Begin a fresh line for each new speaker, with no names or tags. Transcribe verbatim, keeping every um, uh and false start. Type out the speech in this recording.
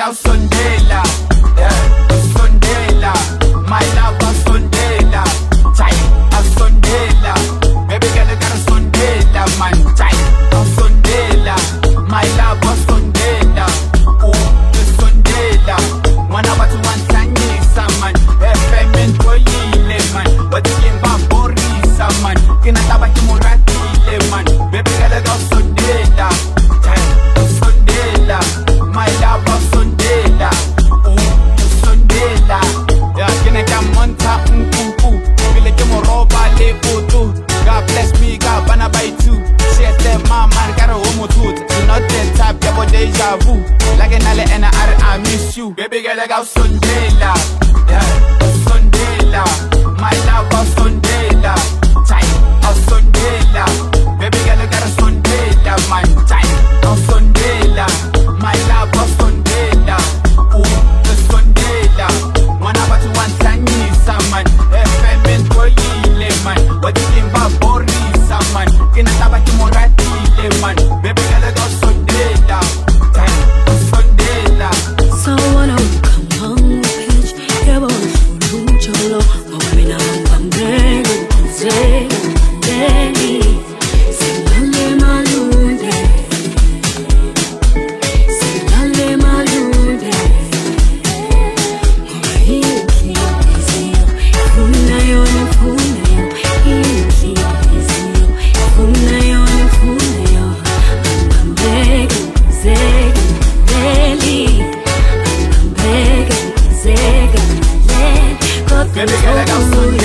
awusondela, yeah, awusondela, my love awusondela, chai, awusondela, baby girl you gotta sondela, man, chai, awusondela, my love awusondela, ooh, awusondela, mwana watu wansanyisa man, F M ntoyile man, watikimba borisa man, kinataba kimuratile man, baby girl you gotta sondela, chai, awusondela, my love awusondela, ooh, awusondela, yeah, kineka monta mkuku, vile kimoroba le utu, God bless me, God bana by two, shit that my man got a homo tooth, you not that type, yeah, but deja vu, like an ale and I miss you, baby girl I got sondela, yeah, awusondela, my love awusondela, chai, awusondela, baby girl you gotta sondela, man, chai, awusondela, my love awusondela, ooh, awusondela, mwana watu wansanyisa man, F M ntoyile man, watikimba borisa man, kinataba kimuratile man, baby girl you gotta sondela, chai, awusondela.
So wanna come on page, yeah, but you cholo, opina mbambego, zego, deli, singale malunde, singale malunde, hiki izio, funayo ni funayo, hiki izio, funayo ni funayo, mbambego, zego, deli.
Baby girl I got sondela.